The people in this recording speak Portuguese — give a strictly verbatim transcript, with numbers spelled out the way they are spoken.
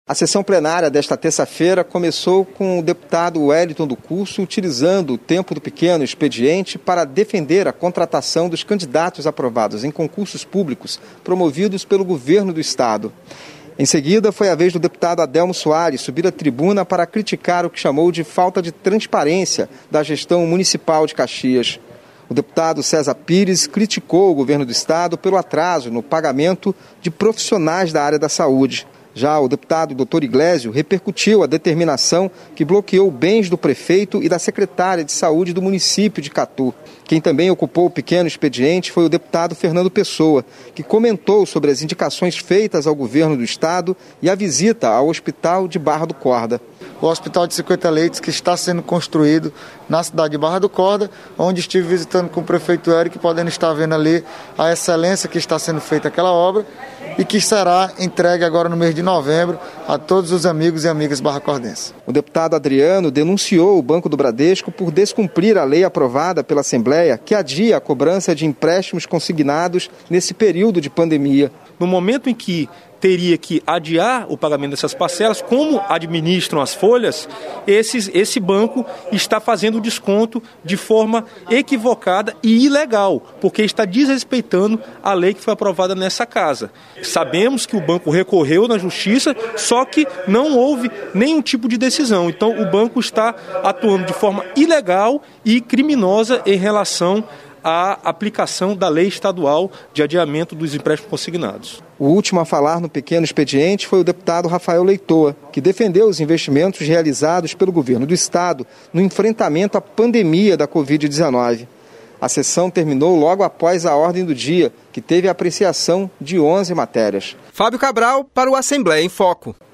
A sessão plenária desta terça-feira começou com o deputado Wellington do Curso utilizando o tempo do pequeno expediente para defender a contratação dos candidatos aprovados em concursos públicos promovidos pelo governo do estado. Em seguida, foi a vez do deputado Adelmo Soares subir à tribuna para criticar o que chamou de falta de transparência da gestão municipal de Caxias. O deputado César Pires criticou o governo do estado pelo atraso no pagamento de profissionais da área da saúde. Já o deputado doutor Iglesio repercutiu a determinação que bloqueou bens do prefeito e da secretária de saúde do município de Catu. Quem também ocupou o pequeno expediente foi o deputado Fernando Pessoa, que comentou sobre as indicações feitas ao governo do estado e a visita ao hospital de Barra do Corda. O hospital de cinquenta leitos que está sendo construído na cidade de Barra do Corda, onde estive visitando com o prefeito Eric, podendo estar vendo ali a excelência que está sendo feita aquela obra e que será entregue agora no mês de novembro a todos os amigos e amigas barracordenses. O deputado Adriano denunciou o Banco do Bradesco por descumprir a lei aprovada pela Assembleia que adia a cobrança de empréstimos consignados nesse período de pandemia. No momento em que teria que adiar o pagamento dessas parcelas, como administram as folhas, esses, esse banco está fazendo o desconto de forma equivocada e ilegal, porque está desrespeitando a lei que foi aprovada nessa casa. Sabemos que o banco recorreu na justiça, só que não houve nenhum tipo de decisão. Então o banco está atuando de forma ilegal e criminosa em relação a aplicação da lei estadual de adiamento dos empréstimos consignados. O último a falar no pequeno expediente foi o deputado Rafael Leitoa, que defendeu os investimentos realizados pelo governo do estado no enfrentamento à pandemia da covid dezenove. A sessão terminou logo após a ordem do dia, que teve a apreciação de onze matérias. Fábio Cabral para o Assembleia em Foco.